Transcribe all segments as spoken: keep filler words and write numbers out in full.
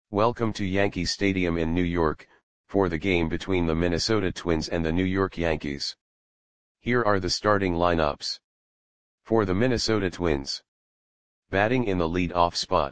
Welcome to Yankee Stadium in New York, for the game between the Minnesota Twins and the New York Yankees. Here are the starting lineups. For the Minnesota Twins. Batting in the lead-off spot.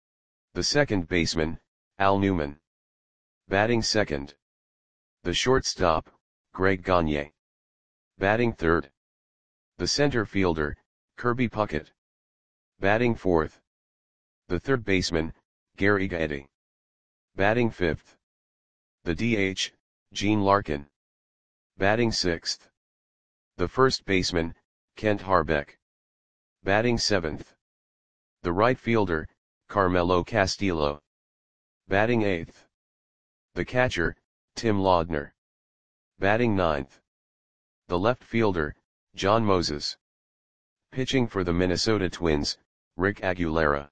The second baseman, Al Newman. Batting second. The shortstop, Greg Gagne. Batting third. The center fielder, Kirby Puckett. Batting fourth. The third baseman, Gary Gaetti. Batting fifth. The D H, Gene Larkin. Batting sixth. The first baseman, Kent Hrbek. Batting seventh. The right fielder, Carmelo Castillo. Batting eighth. The catcher, Tim Laudner. Batting ninth. The left fielder, John Moses. Pitching for the Minnesota Twins, Rick Aguilera.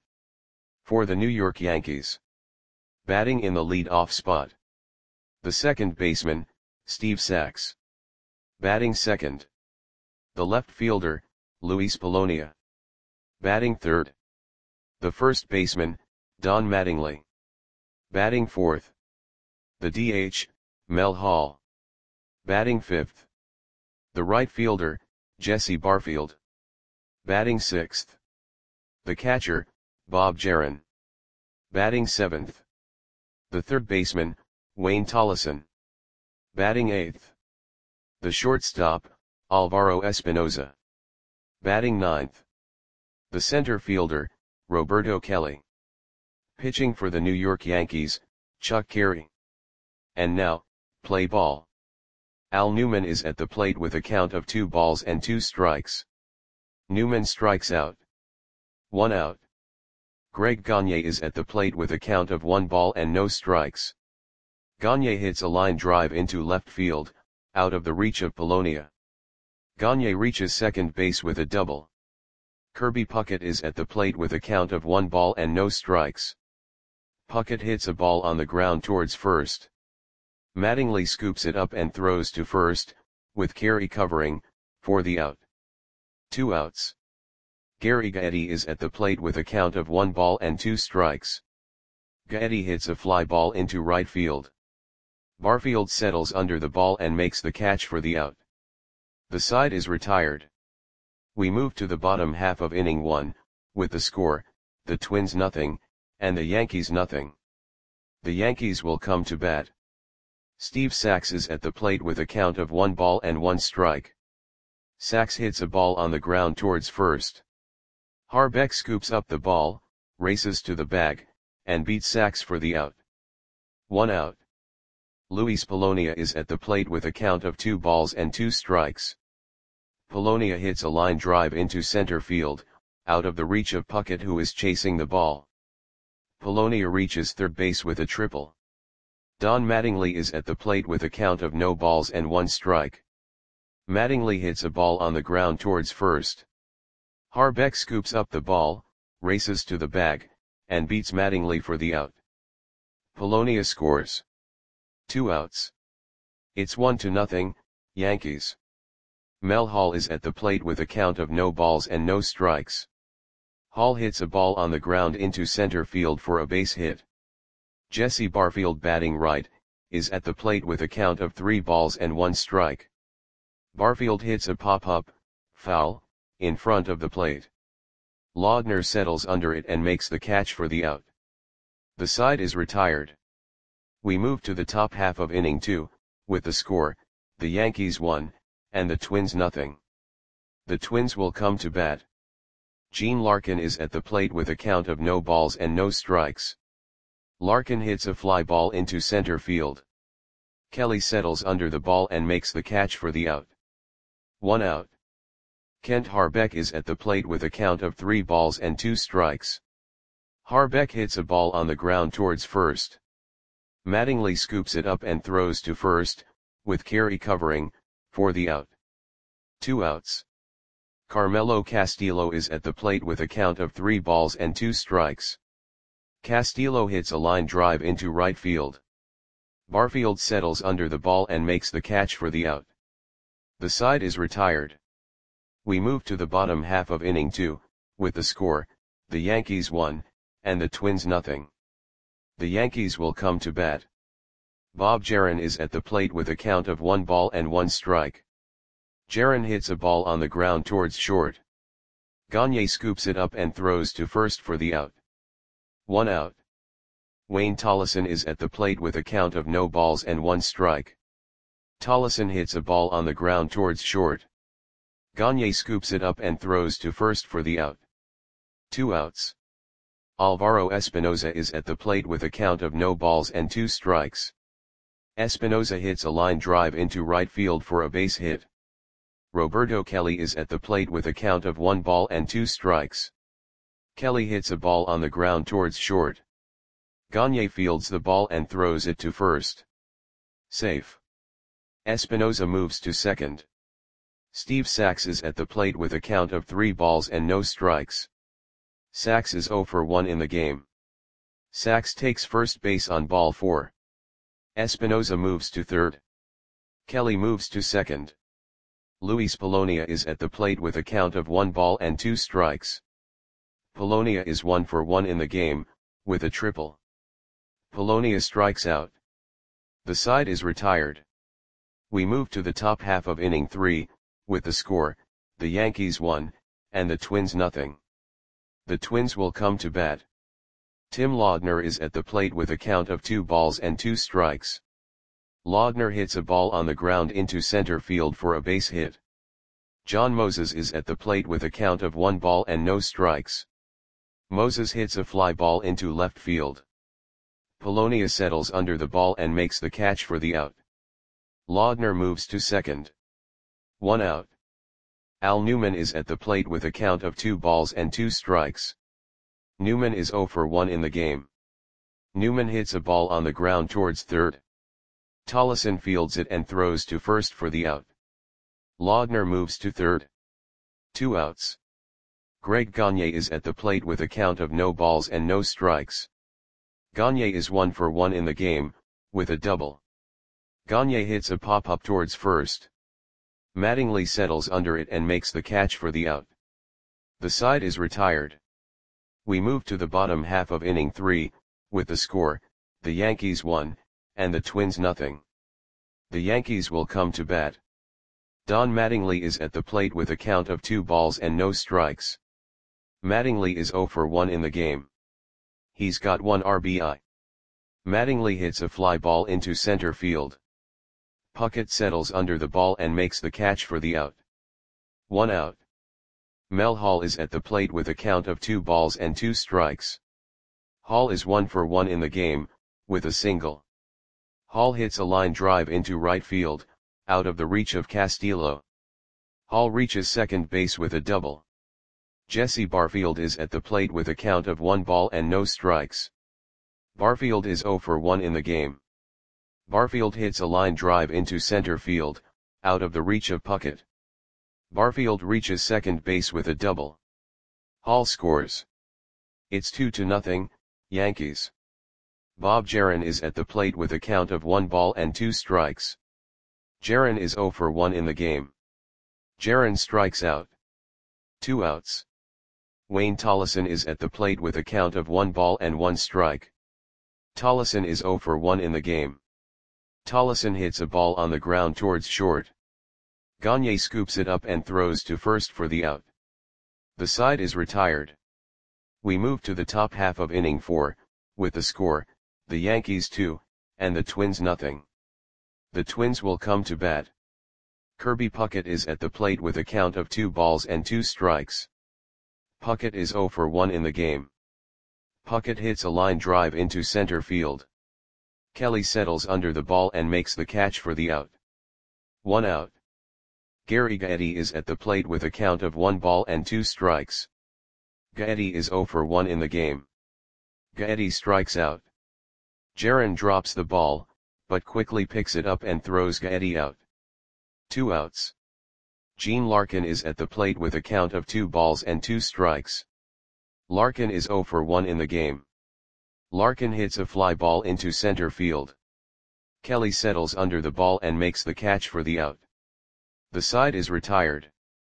For the New York Yankees. Batting in the lead-off spot. The second baseman, Steve Sax. Batting second. The left fielder, Luis Polonia. Batting third. The first baseman, Don Mattingly. Batting fourth. The D H, Mel Hall. Batting fifth. The right fielder, Jesse Barfield. Batting sixth. The catcher, Bob Jaron. Batting seventh. The third baseman, Wayne Tollison. Batting eighth. The shortstop, Alvaro Espinoza. Batting ninth. The center fielder, Roberto Kelly. Pitching for the New York Yankees, Chuck Carey. And now, play ball. Al Newman is at the plate with a count of two balls and two strikes. Newman strikes out. One out. Greg Gagne is at the plate with a count of one ball and no strikes. Gagne hits a line drive into left field, out of the reach of Polonia. Gagne reaches second base with a double. Kirby Puckett is at the plate with a count of one ball and no strikes. Puckett hits a ball on the ground towards first. Mattingly scoops it up and throws to first, with Carey covering, for the out. Two outs. Gary Gaetti is at the plate with a count of one ball and two strikes. Gaetti hits a fly ball into right field. Barfield settles under the ball and makes the catch for the out. The side is retired. We move to the bottom half of inning one, with the score, the Twins nothing, and the Yankees nothing. The Yankees will come to bat. Steve Sax is at the plate with a count of one ball and one strike. Sax hits a ball on the ground towards first. Hrbek scoops up the ball, races to the bag, and beats Sax for the out. One out. Luis Polonia is at the plate with a count of two balls and two strikes. Polonia hits a line drive into center field, out of the reach of Puckett who is chasing the ball. Polonia reaches third base with a triple. Don Mattingly is at the plate with a count of no balls and one strike. Mattingly hits a ball on the ground towards first. Hrbek scoops up the ball, races to the bag, and beats Mattingly for the out. Polonia scores. Two outs. It's one to nothing, Yankees. Mel Hall is at the plate with a count of no balls and no strikes. Hall hits a ball on the ground into center field for a base hit. Jesse Barfield, batting right, is at the plate with a count of three balls and one strike. Barfield hits a pop-up, foul, in front of the plate. Laudner settles under it and makes the catch for the out. The side is retired. We move to the top half of inning two, with the score, the Yankees one, and the Twins nothing. The Twins will come to bat. Gene Larkin is at the plate with a count of no balls and no strikes. Larkin hits a fly ball into center field. Kelly settles under the ball and makes the catch for the out. One out. Kent Hrbek is at the plate with a count of three balls and two strikes. Hrbek hits a ball on the ground towards first. Mattingly scoops it up and throws to first, with Carey covering, for the out. Two outs. Carmelo Castillo is at the plate with a count of three balls and two strikes. Castillo hits a line drive into right field. Barfield settles under the ball and makes the catch for the out. The side is retired. We move to the bottom half of inning two, with the score, the Yankees one, and the Twins nothing. The Yankees will come to bat. Bob Geren is at the plate with a count of one ball and one strike. Geren hits a ball on the ground towards short. Gagne scoops it up and throws to first for the out. One out. Wayne Tolleson is at the plate with a count of no balls and one strike. Tolleson hits a ball on the ground towards short. Gagne scoops it up and throws to first for the out. Two outs. Alvaro Espinoza is at the plate with a count of no balls and two strikes. Espinoza hits a line drive into right field for a base hit. Roberto Kelly is at the plate with a count of one ball and two strikes. Kelly hits a ball on the ground towards short. Gagne fields the ball and throws it to first. Safe. Espinoza moves to second. Steve Sax is at the plate with a count of three balls and no strikes. Sax is zero for one in the game. Sax takes first base on ball four. Espinoza moves to third. Kelly moves to second. Luis Polonia is at the plate with a count of one ball and two strikes. Polonia is one for one in the game, with a triple. Polonia strikes out. The side is retired. We move to the top half of inning three, with the score, the Yankees one, and the Twins nothing. The Twins will come to bat. Tim Laudner is at the plate with a count of two balls and two strikes. Laudner hits a ball on the ground into center field for a base hit. John Moses is at the plate with a count of one ball and no strikes. Moses hits a fly ball into left field. Polonia settles under the ball and makes the catch for the out. Laudner moves to second. One out. Al Newman is at the plate with a count of two balls and two strikes. Newman is zero for one in the game. Newman hits a ball on the ground towards third. Tolleson fields it and throws to first for the out. Laudner moves to third. Two outs. Greg Gagne is at the plate with a count of no balls and no strikes. Gagne is one for one in the game, with a double. Gagne hits a pop-up towards first. Mattingly settles under it and makes the catch for the out. The side is retired. We move to the bottom half of inning three, with the score, the Yankees one, and the Twins nothing. The Yankees will come to bat. Don Mattingly is at the plate with a count of two balls and no strikes. Mattingly is zero for one in the game. He's got one R B I. Mattingly hits a fly ball into center field. Puckett settles under the ball and makes the catch for the out. One out. Mel Hall is at the plate with a count of two balls and two strikes. Hall is one for one in the game, with a single. Hall hits a line drive into right field, out of the reach of Castillo. Hall reaches second base with a double. Jesse Barfield is at the plate with a count of one ball and no strikes. Barfield is zero for one in the game. Barfield hits a line drive into center field, out of the reach of Puckett. Barfield reaches second base with a double. Hall scores. It's two to nothing, Yankees. Bob Geren is at the plate with a count of one ball and two strikes. Geren is zero for one in the game. Geren strikes out. Two outs. Wayne Tolleson is at the plate with a count of one ball and one strike. Tolleson is zero for one in the game. Tolleson hits a ball on the ground towards short. Gagne scoops it up and throws to first for the out. The side is retired. We move to the top half of inning four, with the score, the Yankees two, and the Twins nothing. The Twins will come to bat. Kirby Puckett is at the plate with a count of two balls and two strikes. Puckett is zero for one in the game. Puckett hits a line drive into center field. Kelly settles under the ball and makes the catch for the out. One out. Gary Gaetti is at the plate with a count of one ball and two strikes. Gaetti is zero for one in the game. Gaetti strikes out. Geren drops the ball, but quickly picks it up and throws Gaetti out. Two outs. Gene Larkin is at the plate with a count of two balls and two strikes. Larkin is zero for one in the game. Larkin hits a fly ball into center field. Kelly settles under the ball and makes the catch for the out. The side is retired.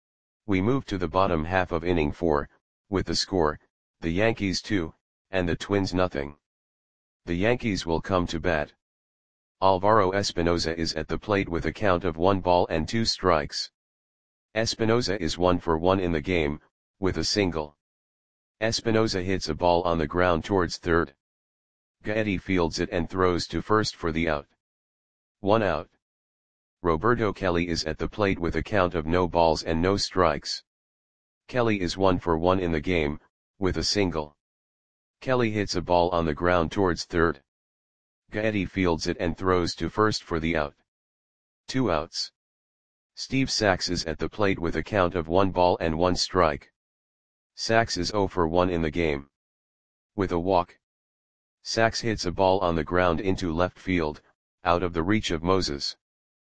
We move to the bottom half of inning four, with the score, the Yankees two, and the Twins nothing. The Yankees will come to bat. Alvaro Espinoza is at the plate with a count of one ball and two strikes. Espinoza is one for one in the game, with a single. Espinoza hits a ball on the ground towards third. Gaetti fields it and throws to first for the out. One out. Roberto Kelly is at the plate with a count of no balls and no strikes. Kelly is one for one in the game, with a single. Kelly hits a ball on the ground towards third. Gaetti fields it and throws to first for the out. Two outs. Steve Sax is at the plate with a count of one ball and one strike. Sax is zero for one in the game. With a walk. Sax hits a ball on the ground into left field, out of the reach of Moses.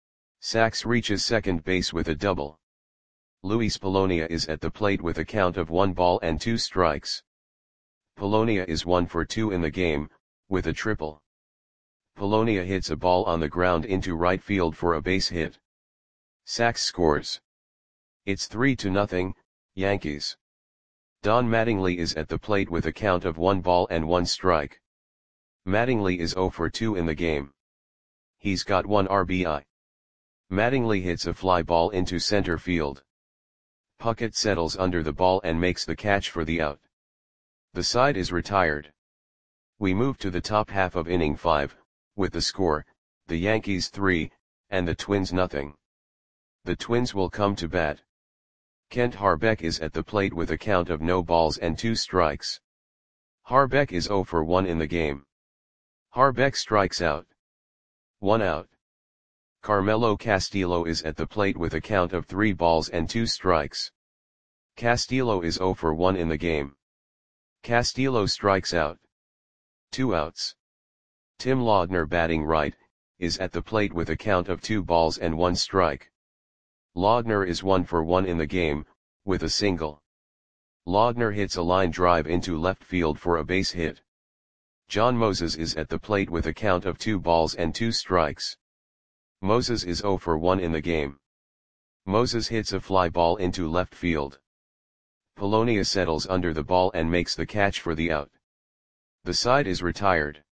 Sax reaches second base with a double. Luis Polonia is at the plate with a count of one ball and two strikes. Polonia is one for two in the game, with a triple. Polonia hits a ball on the ground into right field for a base hit. Sax scores. It's three to nothing, Yankees. Don Mattingly is at the plate with a count of one ball and one strike. Mattingly is zero for two in the game. He's got one R B I. Mattingly hits a fly ball into center field. Puckett settles under the ball and makes the catch for the out. The side is retired. We move to the top half of inning five, with the score, the Yankees three, and the Twins nothing. The Twins will come to bat. Kent Harbeck is at the plate with a count of no balls and two strikes. Harbeck is zero for one in the game. Harbeck strikes out. One out. Carmelo Castillo is at the plate with a count of three balls and two strikes. Castillo is zero for one in the game. Castillo strikes out. Two outs. Tim Laudner, batting right, is at the plate with a count of two balls and one strike. Laudner is one for one in the game, with a single. Laudner hits a line drive into left field for a base hit. John Moses is at the plate with a count of two balls and two strikes. Moses is zero for one in the game. Moses hits a fly ball into left field. Polonia settles under the ball and makes the catch for the out. The side is retired.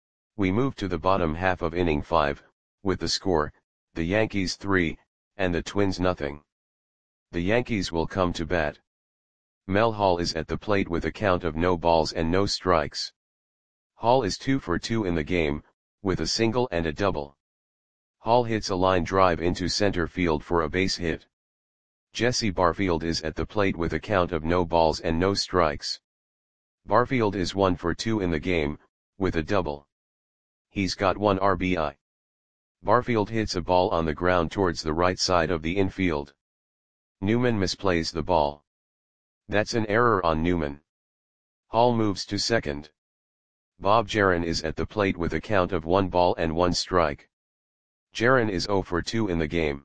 We move to the bottom half of inning five, with the score, the Yankees three, and the Twins nothing. The Yankees will come to bat. Mel Hall is at the plate with a count of no balls and no strikes. Hall is two for two in the game, with a single and a double. Hall hits a line drive into center field for a base hit. Jesse Barfield is at the plate with a count of no balls and no strikes. Barfield is one for two in the game, with a double. He's got one R B I. Barfield hits a ball on the ground towards the right side of the infield. Newman misplays the ball. That's an error on Newman. Hall moves to second. Bob Jaron is at the plate with a count of one ball and one strike. Jaron is zero for two in the game.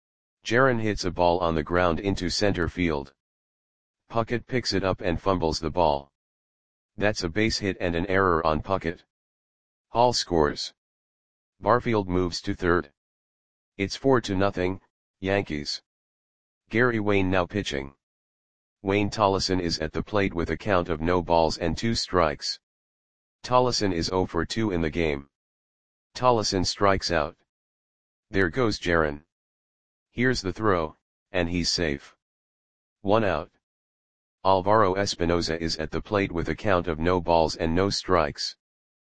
Jaron hits a ball on the ground into center field. Puckett picks it up and fumbles the ball. That's a base hit and an error on Puckett. Hall scores. Barfield moves to third. It's four to nothing, Yankees. Gary Wayne now pitching. Wayne Tollison is at the plate with a count of no balls and two strikes. Tollison is zero for two in the game. Tollison strikes out. There goes Jaron. Here's the throw, and he's safe. One out. Alvaro Espinoza is at the plate with a count of no balls and no strikes.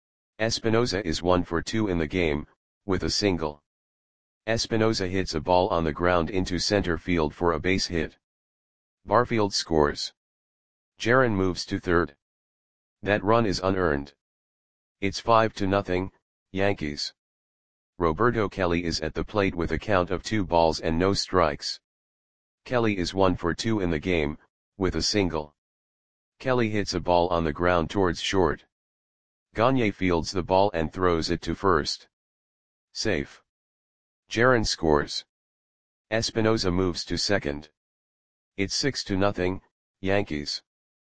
Espinoza is one for two in the game, with a single. Espinoza hits a ball on the ground into center field for a base hit. Barfield scores. Jaron moves to third. That run is unearned. It's five to nothing, Yankees. Roberto Kelly is at the plate with a count of two balls and no strikes. Kelly is one for two in the game, with a single. Kelly hits a ball on the ground towards short. Gagne fields the ball and throws it to first. Safe. Jaron scores. Espinoza moves to second. It's six to nothing, Yankees.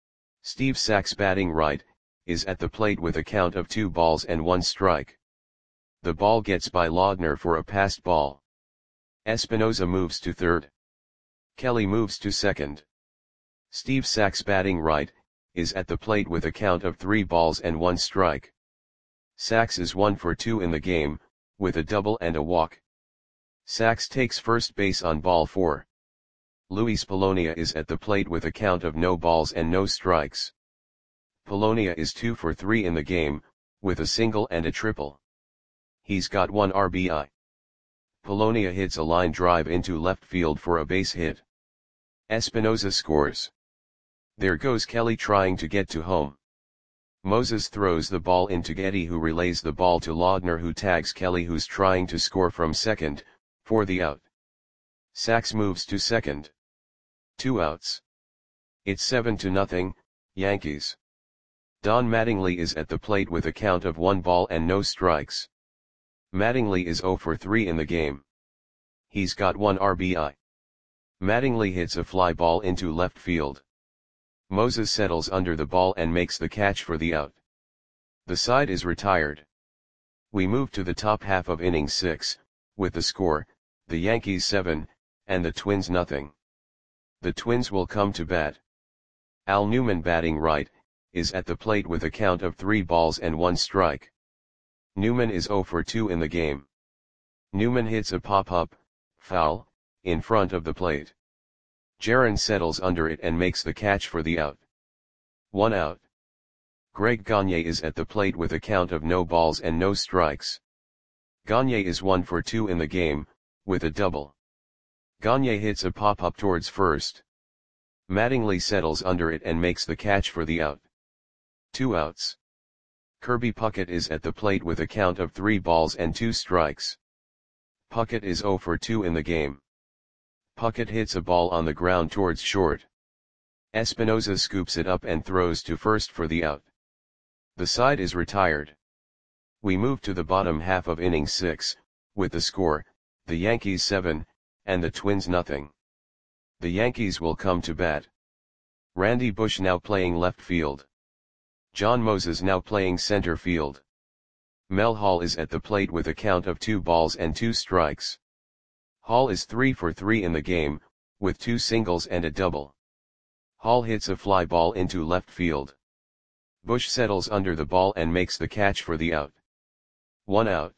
Steve Sax, batting right, is at the plate with a count of two balls and one strike. The ball gets by Laudner for a passed ball. Espinoza moves to third. Kelly moves to second. Steve Sax, batting right, is at the plate with a count of three balls and one strike. Sachs is one for two in the game, with a double and a walk. Sachs takes first base on ball four. Luis Polonia is at the plate with a count of no balls and no strikes. Polonia is two for three in the game, with a single and a triple. He's got one R B I. Polonia hits a line drive into left field for a base hit. Espinoza scores. There goes Kelly trying to get to home. Moses throws the ball into Getty, who relays the ball to Laudner, who tags Kelly, who's trying to score from second, for the out. Sachs moves to second. Two outs. It's seven to nothing, Yankees. Don Mattingly is at the plate with a count of one ball and no strikes. Mattingly is zero for three in the game. He's got one R B I. Mattingly hits a fly ball into left field. Moses settles under the ball and makes the catch for the out. The side is retired. We move to the top half of inning six, with the score, the Yankees seven, and the Twins nothing. The Twins will come to bat. Al Newman, batting right, is at the plate with a count of three balls and one strike. Newman is zero for two in the game. Newman hits a pop-up, foul, in front of the plate. Jaron settles under it and makes the catch for the out. One out. Greg Gagne is at the plate with a count of no balls and no strikes. Gagne is one for two in the game, with a double. Gagne hits a pop-up towards first. Mattingly settles under it and makes the catch for the out. Two outs. Kirby Puckett is at the plate with a count of three balls and two strikes. Puckett is zero for two in the game. Puckett hits a ball on the ground towards short. Espinoza scoops it up and throws to first for the out. The side is retired. We move to the bottom half of inning six, with the score, the Yankees seven, and the Twins nothing. The Yankees will come to bat. Randy Bush now playing left field. John Moses now playing center field. Mel Hall is at the plate with a count of two balls and two strikes. Hall is three for three in the game, with two singles and a double. Hall hits a fly ball into left field. Bush settles under the ball and makes the catch for the out. One out.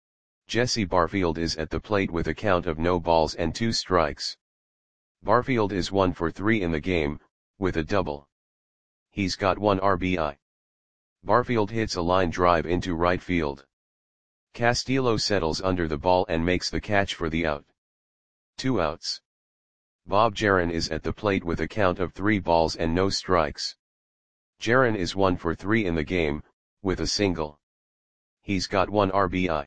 Jesse Barfield is at the plate with a count of no balls and two strikes. Barfield is one for three in the game, with a double. He's got one R B I. Barfield hits a line drive into right field. Castillo settles under the ball and makes the catch for the out. Two outs. Bob Jaron is at the plate with a count of three balls and no strikes. Jaron is one for three in the game, with a single. He's got one R B I.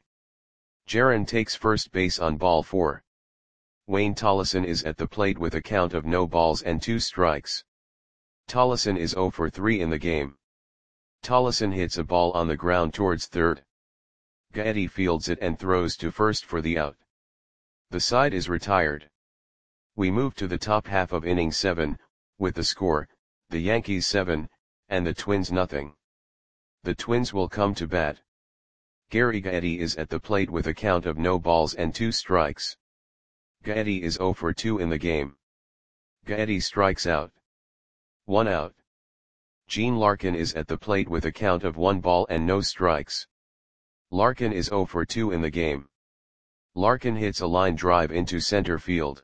Jaron takes first base on ball four. Wayne Tollison is at the plate with a count of no balls and two strikes. Tollison is zero for three in the game. Tollison hits a ball on the ground towards third. Getty fields it and throws to first for the out. The side is retired. We move to the top half of inning seven, with the score, the Yankees seven, and the Twins nothing. The Twins will come to bat. Gary Getty is at the plate with a count of no balls and two strikes. Getty is zero for two in the game. Getty strikes out. One out. Gene Larkin is at the plate with a count of one ball and no strikes. Larkin is zero for two in the game. Larkin hits a line drive into center field.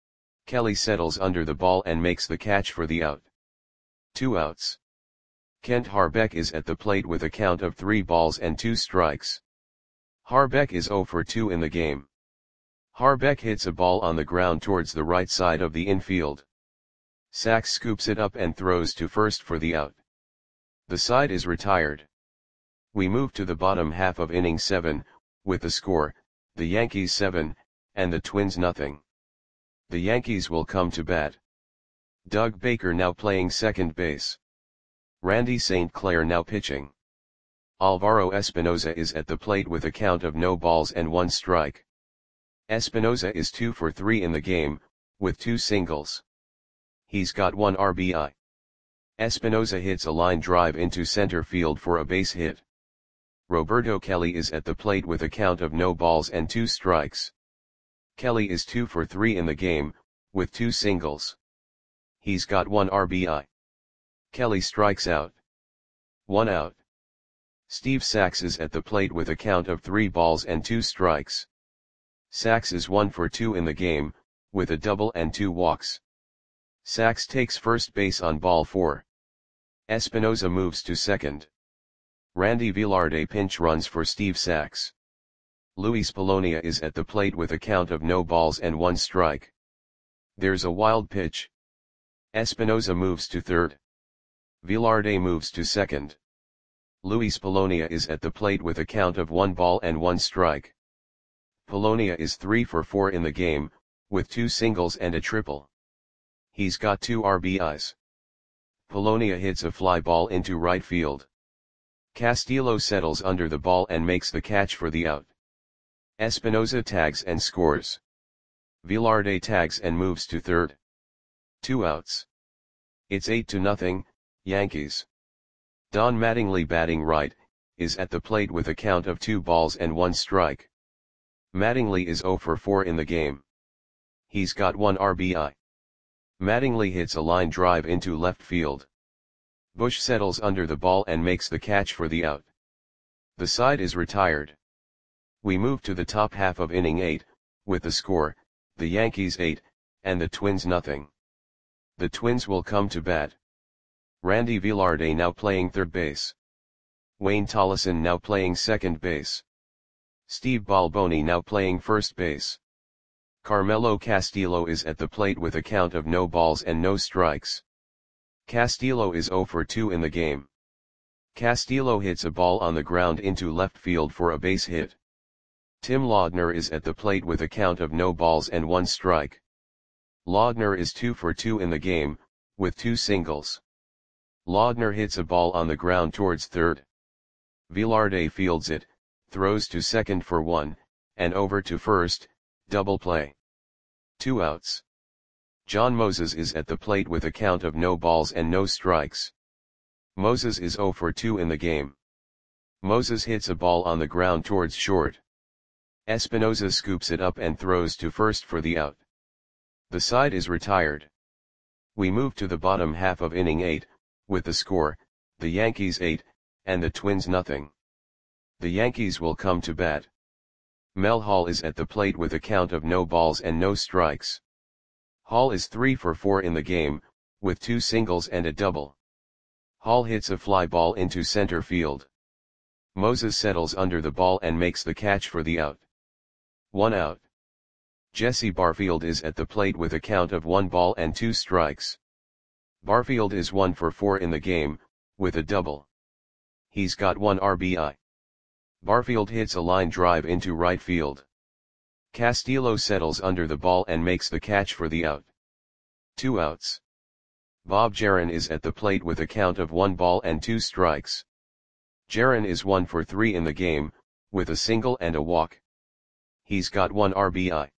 Kelly settles under the ball and makes the catch for the out. Two outs. Kent Harbeck is at the plate with a count of three balls and two strikes. Harbeck is zero for two in the game. Harbeck hits a ball on the ground towards the right side of the infield. Sachs scoops it up and throws to first for the out. The side is retired. We move to the bottom half of inning seven, with the score, the Yankees seven, and the Twins nothing. The Yankees will come to bat. Doug Baker now playing second base. Randy Saint Clair now pitching. Alvaro Espinoza is at the plate with a count of no balls and one strike. Espinoza is two for three in the game, with two singles. He's got one R B I. Espinoza hits a line drive into center field for a base hit. Roberto Kelly is at the plate with a count of no balls and two strikes. Kelly is two for three in the game, with two singles. He's got one R B I. Kelly strikes out. One out. Steve Sax is at the plate with a count of three balls and two strikes. Sax is one for two in the game, with a double and two walks. Sax takes first base on ball four. Espinoza moves to second. Randy Velarde pinch runs for Steve Sax. Luis Polonia is at the plate with a count of no balls and one strike. There's a wild pitch. Espinoza moves to third. Velarde moves to second. Luis Polonia is at the plate with a count of one ball and one strike. Polonia is three for four in the game, with two singles and a triple. He's got two R B Is. Polonia hits a fly ball into right field. Castillo settles under the ball and makes the catch for the out. Espinoza tags and scores. Velarde tags and moves to third. Two outs. It's eight to nothing, Yankees. Don Mattingly, batting right, is at the plate with a count of two balls and one strike. Mattingly is zero for four in the game. He's got one R B I. Mattingly hits a line drive into left field. Bush settles under the ball and makes the catch for the out. The side is retired. We move to the top half of inning eight, with the score, the Yankees eight, and the Twins nothing. The Twins will come to bat. Randy Velarde now playing third base. Wayne Tolleson now playing second base. Steve Balboni now playing first base. Carmelo Castillo is at the plate with a count of no balls and no strikes. Castillo is zero for two in the game. Castillo hits a ball on the ground into left field for a base hit. Tim Laudner is at the plate with a count of no balls and one strike. Laudner is two for two in the game, with two singles. Laudner hits a ball on the ground towards third. Velarde fields it, throws to second for one, and over to first, double play. Two outs. John Moses is at the plate with a count of no balls and no strikes. Moses is zero for two in the game. Moses hits a ball on the ground towards short. Espinoza scoops it up and throws to first for the out. The side is retired. We move to the bottom half of inning eight, with the score, the Yankees eight, and the Twins nothing. The Yankees will come to bat. Mel Hall is at the plate with a count of no balls and no strikes. Hall is three for four in the game, with two singles and a double. Hall hits a fly ball into center field. Moses settles under the ball and makes the catch for the out. One out. Jesse Barfield is at the plate with a count of one ball and two strikes. Barfield is one for four in the game, with a double. He's got one R B I. Barfield hits a line drive into right field. Castillo settles under the ball and makes the catch for the out. Two outs. Bob Jaron is at the plate with a count of one ball and two strikes. Jaron is one for three in the game, with a single and a walk. He's got one R B I.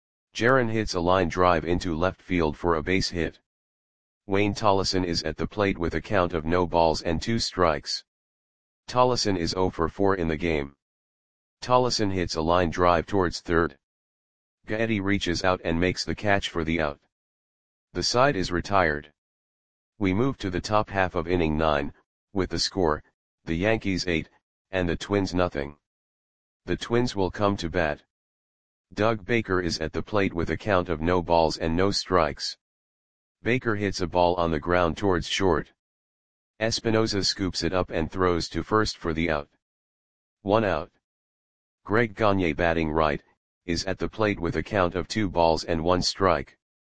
Jaron hits a line drive into left field for a base hit. Wayne Tolleson is at the plate with a count of no balls and two strikes. Tolleson is zero for four in the game. Tolleson hits a line drive towards third. Gaetti reaches out and makes the catch for the out. The side is retired. We move to the top half of inning nine, with the score, the Yankees eight, and the Twins nothing. The Twins will come to bat. Doug Baker is at the plate with a count of no balls and no strikes. Baker hits a ball on the ground towards short. Espinoza scoops it up and throws to first for the out. One out. Greg Gagne, batting right, is at the plate with a count of two balls and one strike.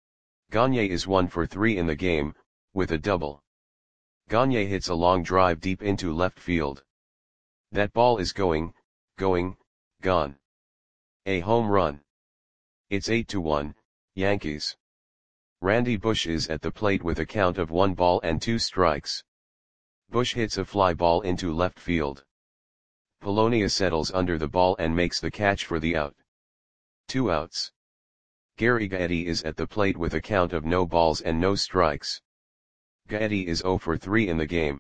Gagne is one for three in the game, with a double. Gagne hits a long drive deep into left field. That ball is going, going, gone. A home run. It's eight to one, Yankees. Randy Bush is at the plate with a count of one ball and two strikes. Bush hits a fly ball into left field. Polonia settles under the ball and makes the catch for the out. Two outs. Gary Gaetti is at the plate with a count of no balls and no strikes. Gaetti is zero for three in the game.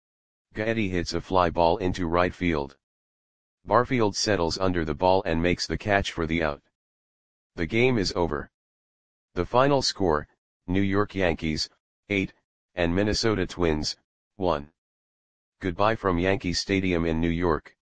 Gaetti hits a fly ball into right field. Barfield settles under the ball and makes the catch for the out. The game is over. The final score, New York Yankees, eight, and Minnesota Twins, one. Goodbye from Yankee Stadium in New York.